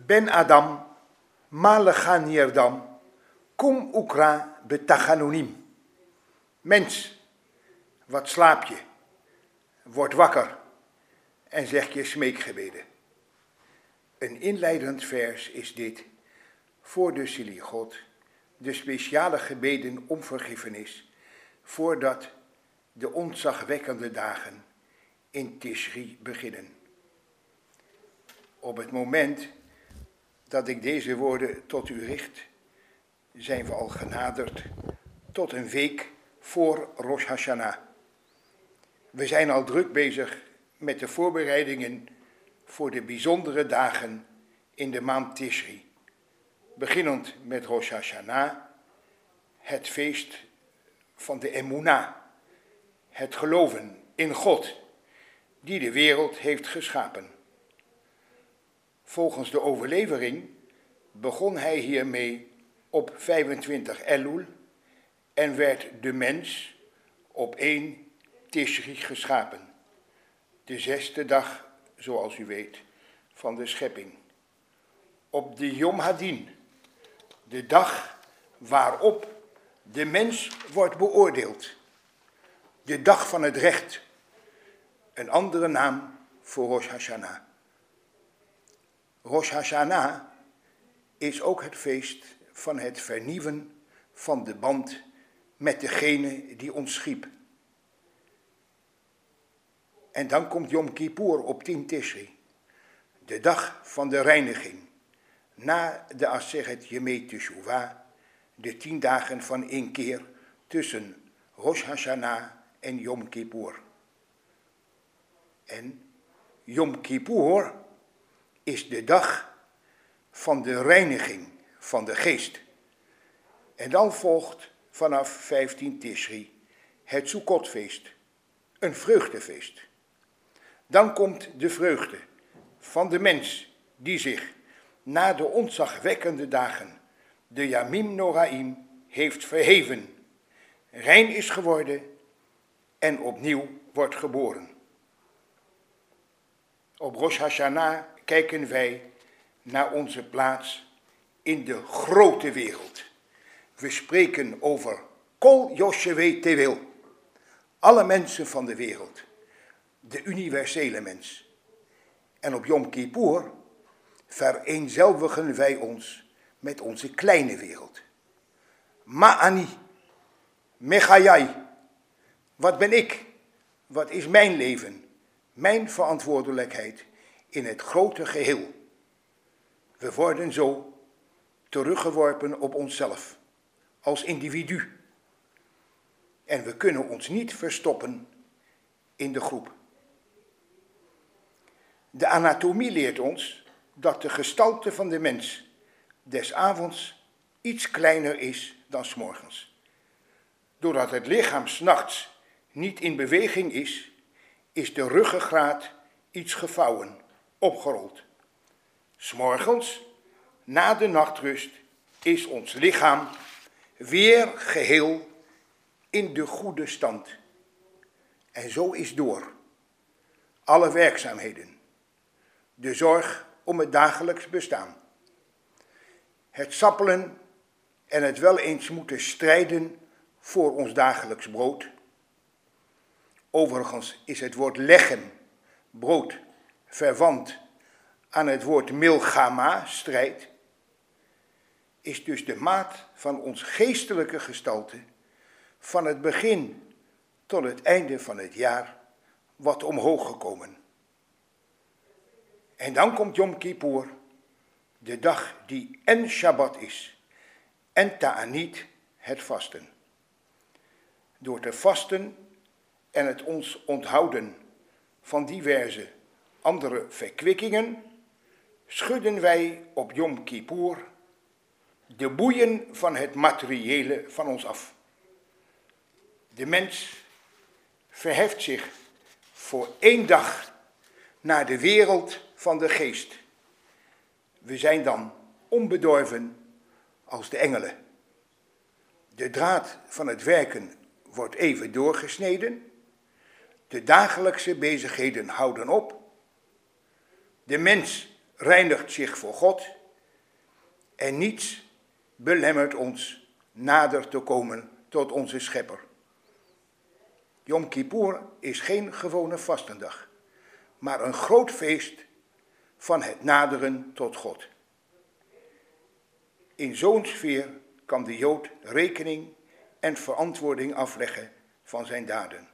Ben Adam, Malechan Yerdam, Kum Ukra Betachanonim. Mens, wat slaap je? Word wakker en zeg je smeekgebeden. Een inleidend vers is dit voor de Selichot, de speciale gebeden om vergiffenis, voordat de ontzagwekkende dagen in Tishri beginnen. Op het moment dat ik deze woorden tot u richt, zijn we al genaderd tot een week voor Rosh Hashanah. We zijn al druk bezig met de voorbereidingen voor de bijzondere dagen in de maand Tishri. Beginnend met Rosh Hashanah, het feest van de Emunah, het geloven in God, die de wereld heeft geschapen. Volgens de overlevering begon hij hiermee op 25 Elul en werd de mens op 1 Tishri geschapen. De 6e dag, zoals u weet, van de schepping. Op de Yom Hadin, de dag waarop de mens wordt beoordeeld. De dag van het recht, een andere naam voor Rosh Hashanah. Rosh Hashanah is ook het feest van het vernieuwen van de band met degene die ons schiep. En dan komt Yom Kippur op 10 Tishri, de dag van de reiniging, na de Aseret Yemei Teshuvah, de 10 dagen van inkeer tussen Rosh Hashanah en Yom Kippur. En Yom Kippur is de dag van de reiniging van de geest. En dan volgt vanaf 15 Tishri het Sukkotfeest, een vreugdefeest. Dan komt de vreugde van de mens die zich na de ontzagwekkende dagen, de Yamim Noraim, heeft verheven, rein is geworden en opnieuw wordt geboren. Op Rosh Hashanah kijken wij naar onze plaats in de grote wereld. We spreken over Kol Yoshevei Tewil, alle mensen van de wereld, de universele mens. En op Yom Kippur vereenzelvigen wij ons met onze kleine wereld. Ma'ani, Mechayai, wat ben ik? Wat is mijn leven? Mijn verantwoordelijkheid in het grote geheel. We worden zo teruggeworpen op onszelf, als individu. En we kunnen ons niet verstoppen in de groep. De anatomie leert ons dat de gestalte van de mens des avonds iets kleiner is dan 's morgens. Doordat het lichaam 's nachts niet in beweging is de ruggengraat iets gevouwen, opgerold. 's Morgens, na de nachtrust, is ons lichaam weer geheel in de goede stand. En zo is door alle werkzaamheden, de zorg om het dagelijks bestaan, het sappelen en het wel eens moeten strijden voor ons dagelijks brood. Overigens is het woord lechem, brood, verwant aan het woord milchama, strijd, is dus de maat van ons geestelijke gestalte van het begin tot het einde van het jaar wat omhoog gekomen. En dan komt Yom Kippur, de dag die en Shabbat is en Ta'anit, het vasten. Door te vasten en het ons onthouden van diverse andere verkwikkingen, schudden wij op Yom Kippur de boeien van het materiële van ons af. De mens verheft zich voor 1 dag naar de wereld van de geest. We zijn dan onbedorven als de engelen. De draad van het werken wordt even doorgesneden. De dagelijkse bezigheden houden op. De mens reinigt zich voor God en niets belemmert ons nader te komen tot onze Schepper. Yom Kippur is geen gewone vastendag, maar een groot feest van het naderen tot God. In zo'n sfeer kan de Jood rekening en verantwoording afleggen van zijn daden.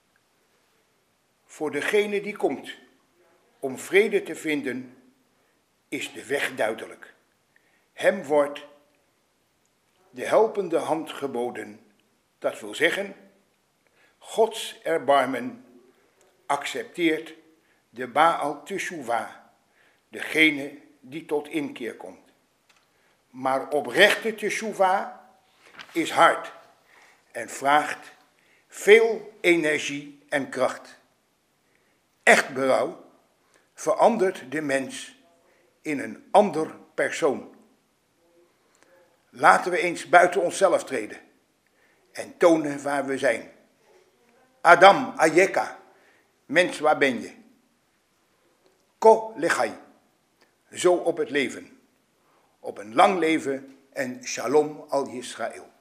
Voor degene die komt om vrede te vinden, is de weg duidelijk. Hem wordt de helpende hand geboden. Dat wil zeggen, Gods erbarmen accepteert de Baal Teshuvah, degene die tot inkeer komt. Maar oprechte Teshuvah is hard en vraagt veel energie en kracht. Echt berouw verandert de mens in een ander persoon. Laten we eens buiten onszelf treden en tonen waar we zijn. Adam, Ayeka, mens, waar ben je? Ko lechai, zo op het leven, op een lang leven en shalom al Yisrael.